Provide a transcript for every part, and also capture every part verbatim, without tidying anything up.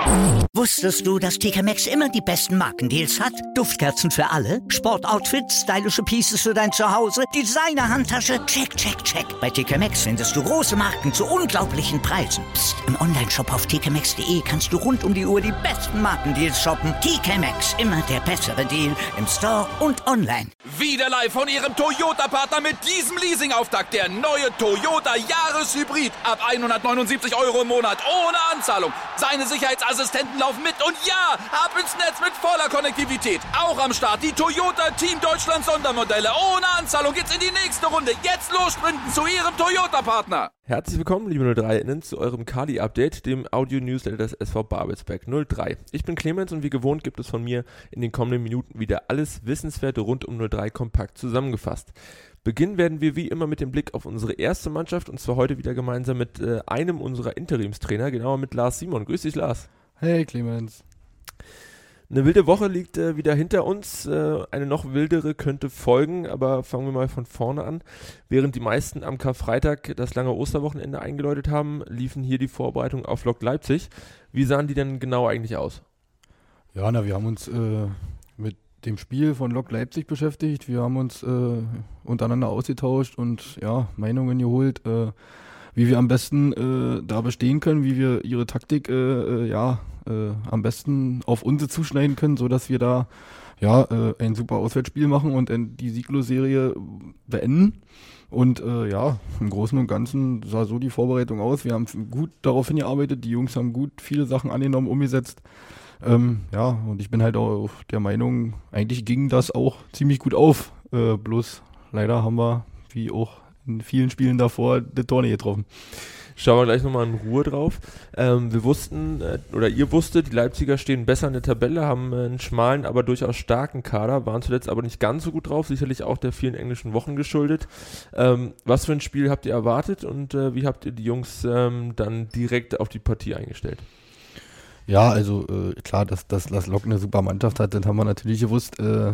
Wusstest du, dass T K Maxx immer die besten Markendeals hat? Duftkerzen für alle, Sportoutfits, stylische Pieces für dein Zuhause, Designer-Handtasche, check, check, check. Bei T K Maxx findest du große Marken zu unglaublichen Preisen. Psst. Im Onlineshop auf t k maxx punkt d e kannst du rund um die Uhr die besten Markendeals shoppen. T K Maxx, immer der bessere Deal im Store und online. Wieder live von Ihrem Toyota-Partner mit diesem Leasing-Auftakt. Der neue Toyota Jahreshybrid. Ab hundertneunundsiebzig Euro im Monat. Ohne Anzahlung. Seine Sicherheitsassistenten laufen mit. Und ja, ab ins Netz mit voller Konnektivität. Auch am Start die Toyota Team Deutschland Sondermodelle. Ohne Anzahlung geht's in die nächste Runde. Jetzt los sprinten zu Ihrem Toyota-Partner. Herzlich willkommen, liebe null drei-Innen, zu eurem Kali-Update, dem Audio-Newsletter des S V Babelsberg null drei. Ich bin Clemens und wie gewohnt gibt es von mir in den kommenden Minuten wieder alles Wissenswerte rund um null drei kompakt zusammengefasst. Beginnen werden wir wie immer mit dem Blick auf unsere erste Mannschaft und zwar heute wieder gemeinsam mit äh, einem unserer Interimstrainer, genauer mit Lars Simon. Grüß dich, Lars. Hey, Clemens. Eine wilde Woche liegt äh, wieder hinter uns, äh, eine noch wildere könnte folgen, aber fangen wir mal von vorne an. Während die meisten am Karfreitag das lange Osterwochenende eingeläutet haben, liefen hier die Vorbereitungen auf Lok Leipzig. Wie sahen die denn genau eigentlich aus? Ja, na, wir haben uns äh, mit dem Spiel von Lok Leipzig beschäftigt, wir haben uns äh, untereinander ausgetauscht und ja, Meinungen geholt, äh, wie wir am besten äh, da bestehen können, wie wir ihre Taktik äh, äh, ja äh, am besten auf uns zuschneiden können, sodass wir da ja äh, ein super Auswärtsspiel machen und äh, die Sieglos-Serie beenden. Und äh, ja, im Großen und Ganzen sah so die Vorbereitung aus. Wir haben gut darauf hingearbeitet, die Jungs haben gut viele Sachen angenommen, umgesetzt. Ähm, ja, und ich bin halt auch der Meinung, eigentlich ging das auch ziemlich gut auf. Äh, bloß leider haben wir, wie auch in vielen Spielen davor, die Tor nicht getroffen. Schauen wir gleich nochmal in Ruhe drauf. Ähm, wir wussten, äh, oder ihr wusstet, die Leipziger stehen besser in der Tabelle, haben äh, einen schmalen, aber durchaus starken Kader, waren zuletzt aber nicht ganz so gut drauf, sicherlich auch der vielen englischen Wochen geschuldet. Ähm, was für ein Spiel habt ihr erwartet und äh, wie habt ihr die Jungs ähm, dann direkt auf die Partie eingestellt? Ja, also äh, klar, dass, dass das Lok eine super Mannschaft hat, das haben wir natürlich gewusst. Äh,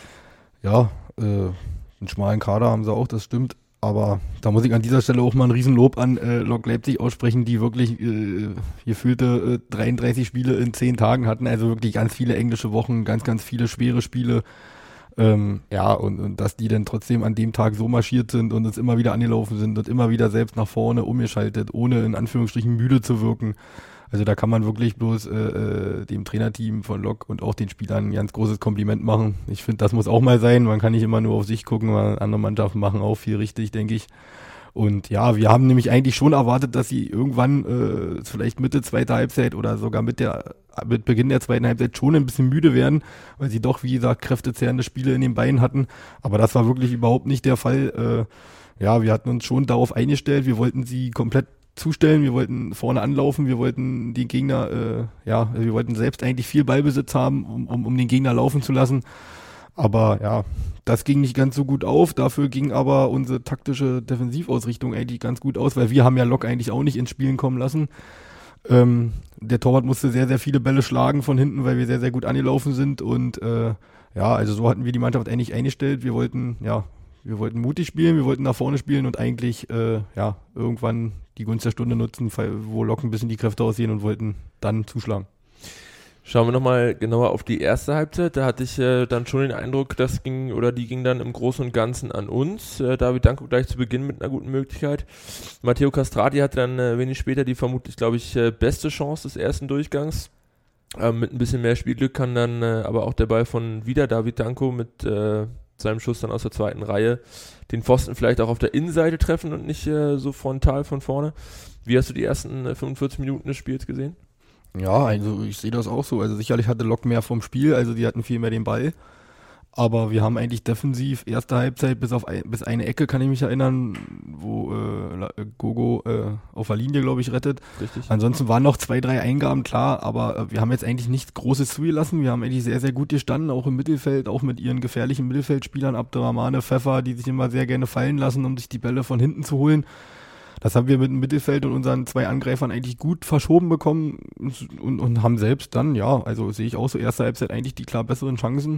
ja, äh, einen schmalen Kader haben sie auch, das stimmt. Aber da muss ich an dieser Stelle auch mal ein Riesenlob an äh, Lok Leipzig aussprechen, die wirklich äh, gefühlte äh, dreiunddreißig Spiele in zehn Tagen hatten. Also wirklich ganz viele englische Wochen, ganz, ganz viele schwere Spiele. Ähm, ja, und, und dass die dann trotzdem an dem Tag so marschiert sind und uns immer wieder angelaufen sind und immer wieder selbst nach vorne umgeschaltet, ohne in Anführungsstrichen müde zu wirken. Also da kann man wirklich bloß äh, dem Trainerteam von Lok und auch den Spielern ein ganz großes Kompliment machen. Ich finde, das muss auch mal sein. Man kann nicht immer nur auf sich gucken, weil andere Mannschaften machen auch viel richtig, denke ich. Und ja, wir haben nämlich eigentlich schon erwartet, dass sie irgendwann äh, vielleicht Mitte zweiter Halbzeit oder sogar mit der mit Beginn der zweiten Halbzeit schon ein bisschen müde werden, weil sie doch, wie gesagt, kräftezehrende Spiele in den Beinen hatten. Aber das war wirklich überhaupt nicht der Fall. Äh, ja, wir hatten uns schon darauf eingestellt. Wir wollten sie komplett zustellen, wir wollten vorne anlaufen, wir wollten den Gegner, äh, ja, wir wollten selbst eigentlich viel Ballbesitz haben, um, um, um den Gegner laufen zu lassen. Aber ja, das ging nicht ganz so gut auf, dafür ging aber unsere taktische Defensivausrichtung eigentlich ganz gut aus, weil wir haben ja Lok eigentlich auch nicht ins Spielen kommen lassen. Ähm, der Torwart musste sehr, sehr viele Bälle schlagen von hinten, weil wir sehr, sehr gut angelaufen sind und äh, ja, also so hatten wir die Mannschaft eigentlich eingestellt. Wir wollten, ja, wir wollten mutig spielen, wir wollten nach vorne spielen und eigentlich, äh, ja, irgendwann die Gunst der Stunde nutzen, wo Lok ein bisschen die Kräfte aussehen und wollten dann zuschlagen. Schauen wir nochmal genauer auf die erste Halbzeit. Da hatte ich äh, dann schon den Eindruck, das ging oder die ging dann im Großen und Ganzen an uns. Äh, David Danko gleich zu Beginn mit einer guten Möglichkeit. Matteo Castrati hatte dann äh, wenig später die vermutlich, glaube ich, äh, beste Chance des ersten Durchgangs. Ähm, mit ein bisschen mehr Spielglück kann dann äh, aber auch der Ball von wieder David Danko mit äh, seinem Schuss dann aus der zweiten Reihe den Pfosten vielleicht auch auf der Innenseite treffen und nicht äh, so frontal von vorne. Wie hast du die ersten äh, fünfundvierzig Minuten des Spiels gesehen? Ja, also ich sehe das auch so. Also sicherlich hatte Lok mehr vom Spiel, also die hatten viel mehr den Ball. Aber wir haben eigentlich defensiv, erste Halbzeit, bis auf ein, bis eine Ecke, kann ich mich erinnern, wo äh, Gogo äh, auf der Linie, glaube ich, rettet. Richtig. Ansonsten waren noch zwei, drei Eingaben, klar, aber äh, wir haben jetzt eigentlich nichts Großes zugelassen. Wir haben eigentlich sehr, sehr gut gestanden, auch im Mittelfeld, auch mit ihren gefährlichen Mittelfeldspielern, Abderrahmane, Pfeffer, die sich immer sehr gerne fallen lassen, um sich die Bälle von hinten zu holen. Das haben wir mit dem Mittelfeld und unseren zwei Angreifern eigentlich gut verschoben bekommen und, und haben selbst dann, ja, also sehe ich auch so, erste Halbzeit eigentlich die klar besseren Chancen.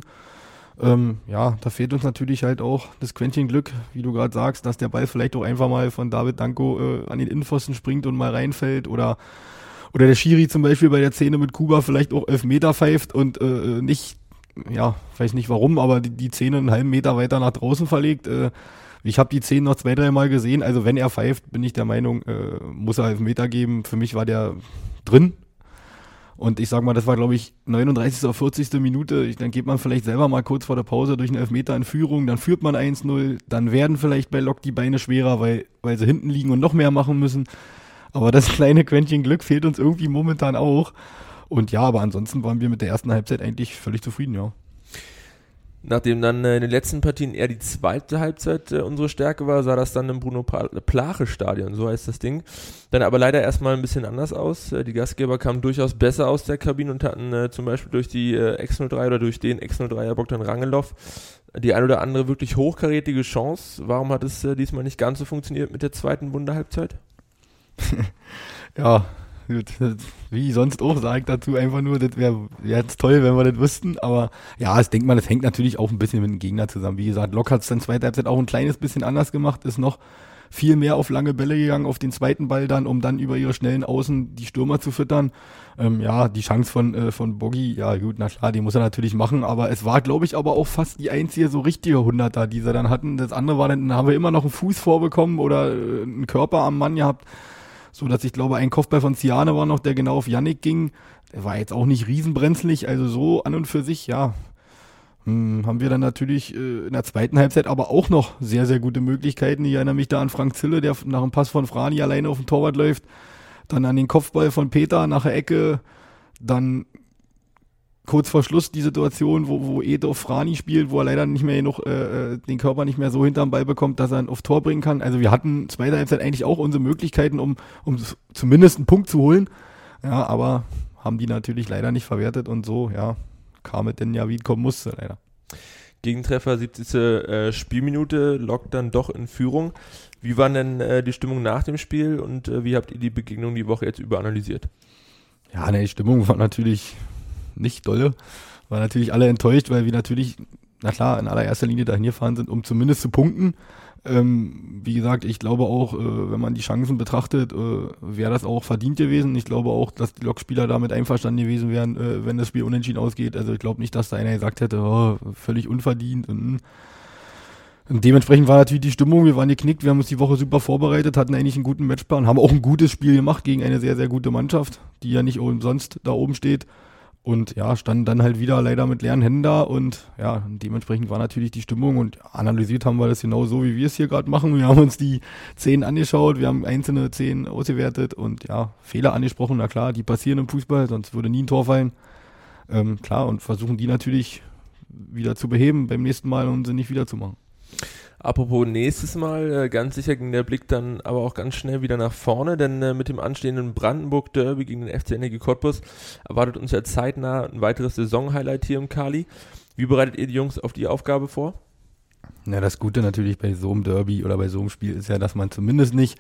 Ähm, ja, da fehlt uns natürlich halt auch das Quäntchen Glück, wie du gerade sagst, dass der Ball vielleicht auch einfach mal von David Danko äh, an den Innenpfosten springt und mal reinfällt oder oder der Schiri zum Beispiel bei der Szene mit Kuba vielleicht auch Elfmeter pfeift und äh, nicht, ja, weiß nicht warum, aber die, die Szene einen halben Meter weiter nach draußen verlegt. Äh, ich habe die Szene noch zwei, drei Mal gesehen, also wenn er pfeift, bin ich der Meinung, äh, muss er Elfmeter geben. Für mich war der drin. Und ich sag mal, das war, glaube ich, neununddreißigste oder vierzigste Minute. Ich, dann geht man vielleicht selber mal kurz vor der Pause durch einen Elfmeter in Führung, dann führt man eins null, dann werden vielleicht bei Lok die Beine schwerer, weil, weil sie hinten liegen und noch mehr machen müssen. Aber das kleine Quäntchen Glück fehlt uns irgendwie momentan auch. Und ja, aber ansonsten waren wir mit der ersten Halbzeit eigentlich völlig zufrieden, ja. Nachdem dann äh, in den letzten Partien eher die zweite Halbzeit äh, unsere Stärke war, sah das dann im Bruno-Plache-Stadion, so heißt das Ding, dann aber leider erstmal ein bisschen anders aus. Äh, die Gastgeber kamen durchaus besser aus der Kabine und hatten äh, zum Beispiel durch die äh, X null drei oder durch den X null dreier Bogdan Rangelov die ein oder andere wirklich hochkarätige Chance. Warum hat es äh, diesmal nicht ganz so funktioniert mit der zweiten Wunderhalbzeit? Ja, gut, wie sonst auch, sage ich dazu einfach nur, das wäre wär jetzt toll, wenn wir das wüssten, aber ja, ich denke mal, das hängt natürlich auch ein bisschen mit dem Gegner zusammen. Wie gesagt, Lok hat es dann zweite Halbzeit auch ein kleines bisschen anders gemacht, ist noch viel mehr auf lange Bälle gegangen, auf den zweiten Ball dann, um dann über ihre schnellen Außen die Stürmer zu füttern. Ähm, ja, die Chance von, äh, von Boggi, ja gut, na klar, die muss er natürlich machen, aber es war, glaube ich, aber auch fast die einzige so richtige Hunderter, die sie dann hatten. Das andere war dann, dann haben wir immer noch einen Fuß vorbekommen oder äh, einen Körper am Mann gehabt, so dass ich glaube, ein Kopfball von Ziane war noch, der genau auf Yannick ging. Der war jetzt auch nicht riesenbrenzlig, also so an und für sich, ja, hm, haben wir dann natürlich äh, in der zweiten Halbzeit aber auch noch sehr, sehr gute Möglichkeiten. Ich erinnere mich da an Frank Zille, der nach dem Pass von Frani alleine auf den Torwart läuft, dann an den Kopfball von Peter nach der Ecke, dann kurz vor Schluss die Situation, wo, wo Ed auf Frani spielt, wo er leider nicht mehr genug, äh, den Körper nicht mehr so hinterm Ball bekommt, dass er ihn auf Tor bringen kann. Also wir hatten zweite Halbzeit eigentlich auch unsere Möglichkeiten, um, um zumindest einen Punkt zu holen. Ja, aber haben die natürlich leider nicht verwertet und so, ja, kam es denn ja, wie es kommen musste, leider. Gegentreffer, siebzigste Äh, Spielminute, Lok dann doch in Führung. Wie war denn äh, die Stimmung nach dem Spiel und äh, wie habt ihr die Begegnung die Woche jetzt über analysiert? Ja, ne, die Stimmung war natürlich nicht dolle. War natürlich alle enttäuscht, weil wir natürlich, na klar, in allererster Linie dahin gefahren sind, um zumindest zu punkten. Ähm, wie gesagt, ich glaube auch, äh, wenn man die Chancen betrachtet, äh, wäre das auch verdient gewesen. Ich glaube auch, dass die Lokspieler damit einverstanden gewesen wären, äh, wenn das Spiel unentschieden ausgeht. Also ich glaube nicht, dass da einer gesagt hätte, oh, völlig unverdient. Und, und dementsprechend war natürlich die Stimmung, wir waren geknickt, wir haben uns die Woche super vorbereitet, hatten eigentlich einen guten Matchplan, haben auch ein gutes Spiel gemacht gegen eine sehr, sehr gute Mannschaft, die ja nicht umsonst da oben steht. Und ja, standen dann halt wieder leider mit leeren Händen da und ja, dementsprechend war natürlich die Stimmung und analysiert haben wir das genau so, wie wir es hier gerade machen. Wir haben uns die Szenen angeschaut, wir haben einzelne Szenen ausgewertet und ja, Fehler angesprochen, na klar, die passieren im Fußball, sonst würde nie ein Tor fallen. Ähm, klar, und versuchen die natürlich wieder zu beheben beim nächsten Mal und sie nicht wieder zu machen. Apropos nächstes Mal, ganz sicher ging der Blick dann aber auch ganz schnell wieder nach vorne, denn äh, mit dem anstehenden Brandenburg-Derby gegen den F C Energie Cottbus erwartet uns ja zeitnah ein weiteres Saison-Highlight hier im Kali. Wie bereitet ihr die Jungs auf die Aufgabe vor? Na, das Gute natürlich bei so einem Derby oder bei so einem Spiel ist ja, dass man zumindest nicht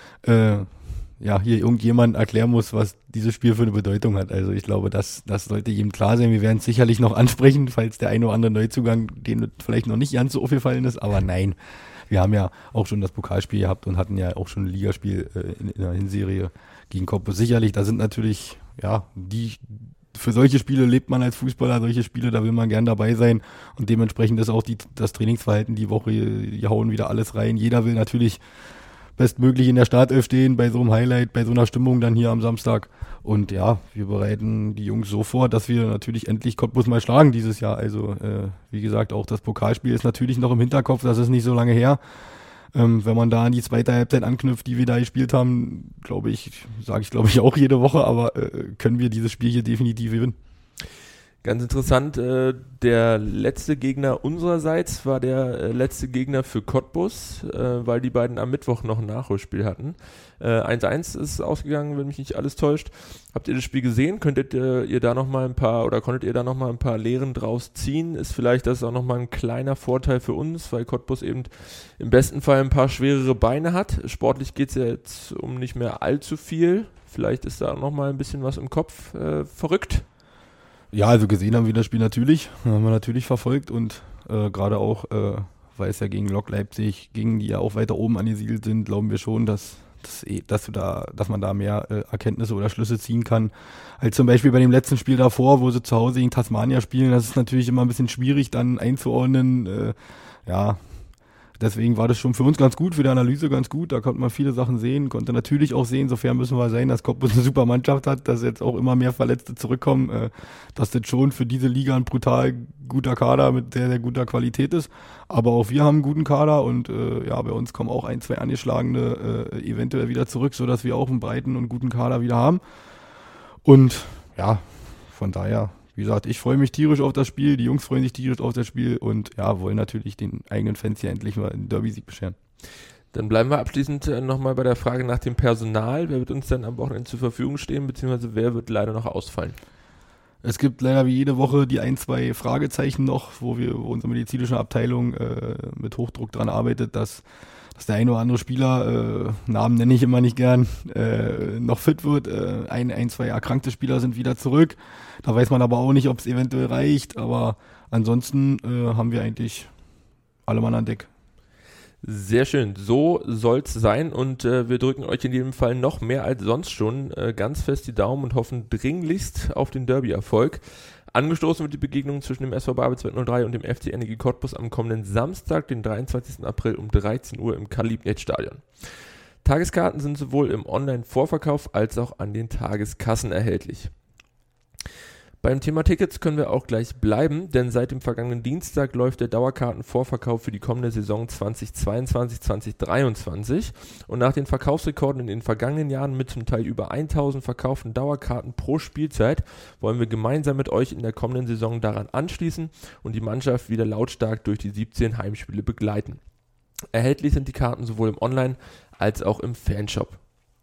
äh, ja, hier irgendjemand erklären muss, was dieses Spiel für eine Bedeutung hat. Also ich glaube, das, das sollte jedem klar sein. Wir werden es sicherlich noch ansprechen, falls der eine oder andere Neuzugang, dem vielleicht noch nicht ganz so aufgefallen ist. Aber nein, wir haben ja auch schon das Pokalspiel gehabt und hatten ja auch schon ein Ligaspiel äh, in, in der Hinserie gegen Cottbus. Sicherlich, da sind natürlich, ja, die, für solche Spiele lebt man als Fußballer, solche Spiele, da will man gern dabei sein. Und dementsprechend ist auch die, das Trainingsverhalten die Woche, die hauen wieder alles rein. Jeder will natürlich bestmöglich in der Startelf stehen, bei so einem Highlight, bei so einer Stimmung dann hier am Samstag. Und ja, wir bereiten die Jungs so vor, dass wir natürlich endlich Cottbus mal schlagen dieses Jahr. Also äh, wie gesagt, auch das Pokalspiel ist natürlich noch im Hinterkopf, das ist nicht so lange her. Ähm, wenn man da an die zweite Halbzeit anknüpft, die wir da gespielt haben, glaube ich, sage ich glaube ich auch jede Woche, aber äh, können wir dieses Spiel hier definitiv gewinnen. Ganz interessant, äh, der letzte Gegner unsererseits war der äh, letzte Gegner für Cottbus, äh, weil die beiden am Mittwoch noch ein Nachholspiel hatten. Äh, eins eins ist ausgegangen, wenn mich nicht alles täuscht. Habt ihr das Spiel gesehen? Könntet äh, ihr da nochmal ein paar oder konntet ihr da nochmal ein paar Lehren draus ziehen? Ist vielleicht das auch nochmal ein kleiner Vorteil für uns, weil Cottbus eben im besten Fall ein paar schwerere Beine hat. Sportlich geht es ja jetzt um nicht mehr allzu viel. Vielleicht ist da nochmal ein bisschen was im Kopf äh, verrückt. Ja, also gesehen haben wir das Spiel natürlich, haben wir natürlich verfolgt und äh, gerade auch, äh, weil es ja gegen Lok Leipzig ging, die ja auch weiter oben angesiedelt sind, glauben wir schon, dass, dass, dass, du da, dass man da mehr äh, Erkenntnisse oder Schlüsse ziehen kann, als zum Beispiel bei dem letzten Spiel davor, wo sie zu Hause gegen Tasmania spielen. Das ist natürlich immer ein bisschen schwierig dann einzuordnen. Äh, ja, deswegen war das schon für uns ganz gut, für die Analyse ganz gut. Da konnte man viele Sachen sehen, konnte natürlich auch sehen, sofern müssen wir sein, dass Cottbus eine super Mannschaft hat, dass jetzt auch immer mehr Verletzte zurückkommen, äh, dass das schon für diese Liga ein brutal guter Kader mit sehr, sehr guter Qualität ist. Aber auch wir haben einen guten Kader und äh, ja, bei uns kommen auch ein, zwei angeschlagene äh, eventuell wieder zurück, sodass wir auch einen breiten und guten Kader wieder haben. Und ja, von daher, wie gesagt, ich freue mich tierisch auf das Spiel, die Jungs freuen sich tierisch auf das Spiel und ja, wollen natürlich den eigenen Fans hier endlich mal einen Derby-Sieg bescheren. Dann bleiben wir abschließend äh, nochmal bei der Frage nach dem Personal. Wer wird uns denn am Wochenende zur Verfügung stehen, beziehungsweise wer wird leider noch ausfallen? Es gibt leider wie jede Woche die ein, zwei Fragezeichen noch, wo wir wo unsere medizinische Abteilung äh, mit Hochdruck dran arbeitet, dass, dass der eine oder andere Spieler, äh, Namen nenne ich immer nicht gern, äh, noch fit wird. Äh, ein, ein, zwei erkrankte Spieler sind wieder zurück. Da weiß man aber auch nicht, ob es eventuell reicht. Aber ansonsten äh, haben wir eigentlich alle Mann an Deck. Sehr schön, so soll's sein und äh, wir drücken euch in jedem Fall noch mehr als sonst schon äh, ganz fest die Daumen und hoffen dringlichst auf den Derby-Erfolg. Angestoßen wird die Begegnung zwischen dem S V Babelsberg null drei und dem F C Energie Cottbus am kommenden Samstag, den dreiundzwanzigsten April um dreizehn Uhr im Karl-Liebknecht-Stadion. Tageskarten sind sowohl im Online-Vorverkauf als auch an den Tageskassen erhältlich. Beim Thema Tickets können wir auch gleich bleiben, denn seit dem vergangenen Dienstag läuft der Dauerkartenvorverkauf für die kommende Saison zweitausendzweiundzwanzig zweitausenddreiundzwanzig und nach den Verkaufsrekorden in den vergangenen Jahren mit zum Teil über tausend verkauften Dauerkarten pro Spielzeit wollen wir gemeinsam mit euch in der kommenden Saison daran anschließen und die Mannschaft wieder lautstark durch die siebzehn Heimspiele begleiten. Erhältlich sind die Karten sowohl im Online- als auch im Fanshop.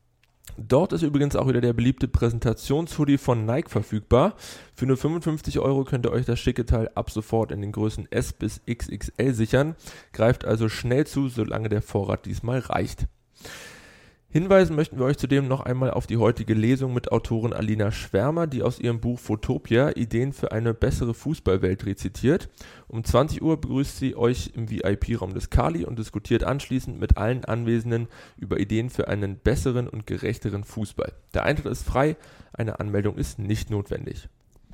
Dort ist übrigens auch wieder der beliebte Präsentationshoodie von Nike verfügbar. Für nur fünfundfünfzig Euro könnt ihr euch das schicke Teil ab sofort in den Größen S bis X X L sichern. Greift also schnell zu, solange der Vorrat diesmal reicht. Hinweisen möchten wir euch zudem noch einmal auf die heutige Lesung mit Autorin Alina Schwärmer, die aus ihrem Buch Photopia Ideen für eine bessere Fußballwelt rezitiert. Um zwanzig Uhr begrüßt sie euch im V I P-Raum des Kali und diskutiert anschließend mit allen Anwesenden über Ideen für einen besseren und gerechteren Fußball. Der Eintritt ist frei, eine Anmeldung ist nicht notwendig.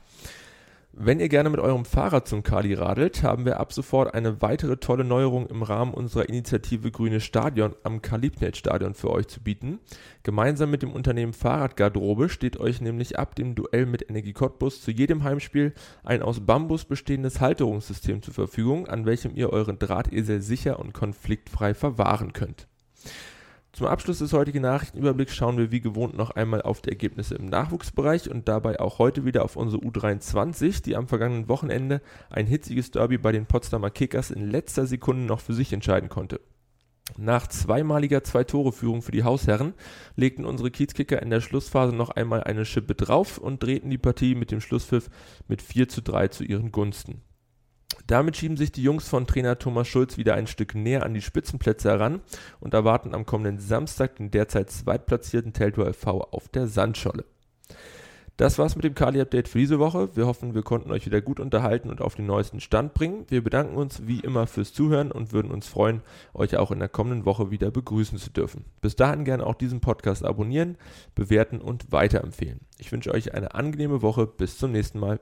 Wenn ihr gerne mit eurem Fahrrad zum Kali radelt, haben wir ab sofort eine weitere tolle Neuerung im Rahmen unserer Initiative Grünes Stadion am Karl-Liebknecht-Stadion für euch zu bieten. Gemeinsam mit dem Unternehmen Fahrradgarderobe steht euch nämlich ab dem Duell mit Energie Cottbus zu jedem Heimspiel ein aus Bambus bestehendes Halterungssystem zur Verfügung, an welchem ihr euren Drahtesel sicher und konfliktfrei verwahren könnt. Zum Abschluss des heutigen Nachrichtenüberblicks schauen wir wie gewohnt noch einmal auf die Ergebnisse im Nachwuchsbereich und dabei auch heute wieder auf unsere U dreiundzwanzig, die am vergangenen Wochenende ein hitziges Derby bei den Potsdamer Kickers in letzter Sekunde noch für sich entscheiden konnte. Nach zweimaliger Zwei-Tore-Führung für die Hausherren legten unsere Kiezkicker in der Schlussphase noch einmal eine Schippe drauf und drehten die Partie mit dem Schlusspfiff mit vier zu drei zu ihren Gunsten. Damit schieben sich die Jungs von Trainer Thomas Schulz wieder ein Stück näher an die Spitzenplätze heran und erwarten am kommenden Samstag den derzeit zweitplatzierten Teltow F V auf der Sandscholle. Das war's mit dem Kali-Update für diese Woche. Wir hoffen, wir konnten euch wieder gut unterhalten und auf den neuesten Stand bringen. Wir bedanken uns wie immer fürs Zuhören und würden uns freuen, euch auch in der kommenden Woche wieder begrüßen zu dürfen. Bis dahin gerne auch diesen Podcast abonnieren, bewerten und weiterempfehlen. Ich wünsche euch eine angenehme Woche. Bis zum nächsten Mal.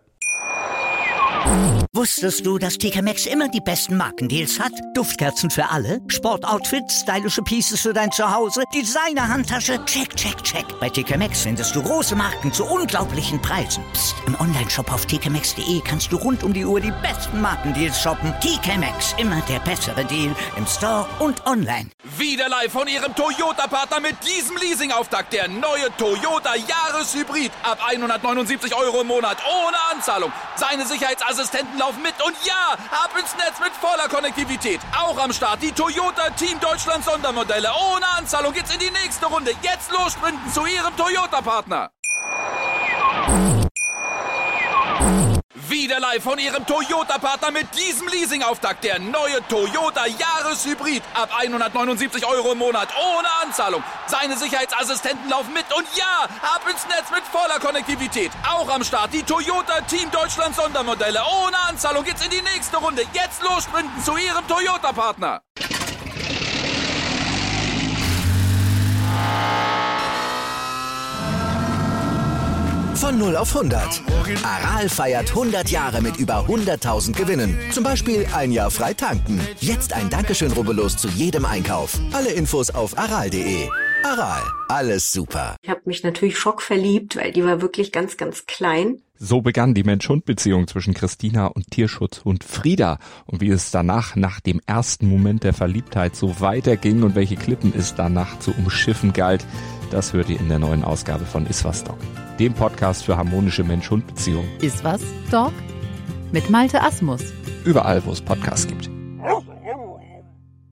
Wusstest du, dass T K Maxx immer die besten Markendeals hat? Duftkerzen für alle, Sportoutfits, stylische Pieces für dein Zuhause, Designer-Handtasche, check, check, check. Bei T K Maxx findest du große Marken zu unglaublichen Preisen. Psst. Im Onlineshop auf t k maxx punkt d e kannst du rund um die Uhr die besten Markendeals shoppen. T K Maxx, immer der bessere Deal im Store und online. Wieder live von ihrem Toyota-Partner mit diesem Leasing-Auftakt. Der neue Toyota Jahreshybrid. Ab hundertneunundsiebzig Euro im Monat ohne Anzahlung. Seine Sicherheitsassistenten laufen mit und ja, ab ins Netz mit voller Konnektivität. Auch am Start die Toyota Team Deutschland Sondermodelle. Ohne Anzahlung geht's in die nächste Runde. Jetzt los sprinten zu ihrem Toyota-Partner. Wieder live von ihrem Toyota-Partner mit diesem Leasing-Auftakt. Der neue Toyota Jahreshybrid. Ab hundertneunundsiebzig Euro im Monat ohne Anzahlung. Seine Sicherheitsassistenten laufen mit und ja, ab ins Netz mit voller Konnektivität. Auch am Start die Toyota Team Deutschland Sondermodelle. Ohne Anzahlung geht's in die nächste Runde. Jetzt los sprinten zu ihrem Toyota-Partner. Von null auf hundert. Aral feiert hundert Jahre mit über hunderttausend Gewinnen. Zum Beispiel ein Jahr frei tanken. Jetzt ein Dankeschön, rubbellos zu jedem Einkauf. Alle Infos auf aral punkt de. Aral, alles super. Ich habe mich natürlich schockverliebt, weil die war wirklich ganz, ganz klein. So begann die Mensch-Hund-Beziehung zwischen Christina und Tierschutzhund Frieda. Und wie es danach, nach dem ersten Moment der Verliebtheit, so weiterging und welche Klippen es danach zu umschiffen galt, das hört ihr in der neuen Ausgabe von Iswas Dog, dem Podcast für harmonische Mensch-Hund-Beziehungen. Iswas Dog? Mit Malte Asmus. Überall, wo es Podcasts gibt.